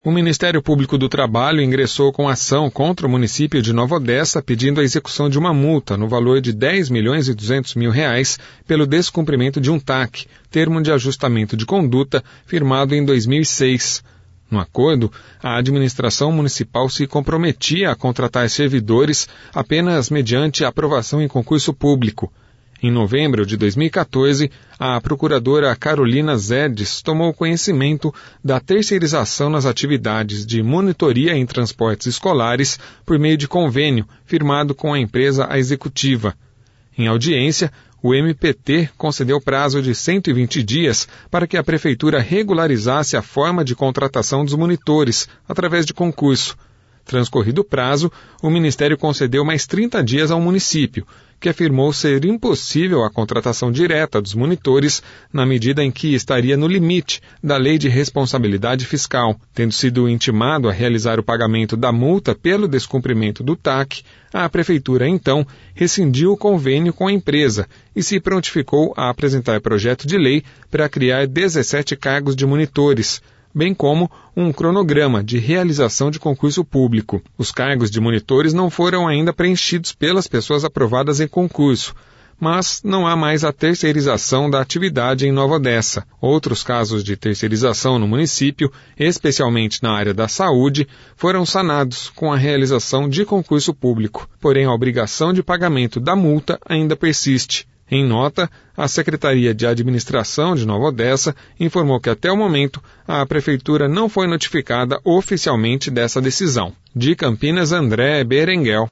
O Ministério Público do Trabalho ingressou com ação contra o município de Nova Odessa pedindo a execução de uma multa no valor de R$10.200.000 pelo descumprimento de um TAC, termo de ajustamento de conduta, firmado em 2006. No acordo, a administração municipal se comprometia a contratar servidores apenas mediante aprovação em concurso público. Em novembro de 2014, a procuradora Carolina Zedes tomou conhecimento da terceirização nas atividades de monitoria em transportes escolares por meio de convênio firmado com a empresa A Executiva. Em audiência, o MPT concedeu prazo de 120 dias para que a prefeitura regularizasse a forma de contratação dos monitores, através de concurso. Transcorrido o prazo, o Ministério concedeu mais 30 dias ao município, que afirmou ser impossível a contratação direta dos monitores na medida em que estaria no limite da Lei de Responsabilidade Fiscal. Tendo sido intimado a realizar o pagamento da multa pelo descumprimento do TAC, a Prefeitura, então, rescindiu o convênio com a empresa e se prontificou a apresentar projeto de lei para criar 17 cargos de monitores, bem como um cronograma de realização de concurso público. Os cargos de monitores não foram ainda preenchidos pelas pessoas aprovadas em concurso, mas não há mais a terceirização da atividade em Nova Odessa. Outros casos de terceirização no município, especialmente na área da saúde, foram sanados com a realização de concurso público. Porém, a obrigação de pagamento da multa ainda persiste. Em nota, a Secretaria de Administração de Nova Odessa informou que até o momento a Prefeitura não foi notificada oficialmente dessa decisão. De Campinas, André Berenguel.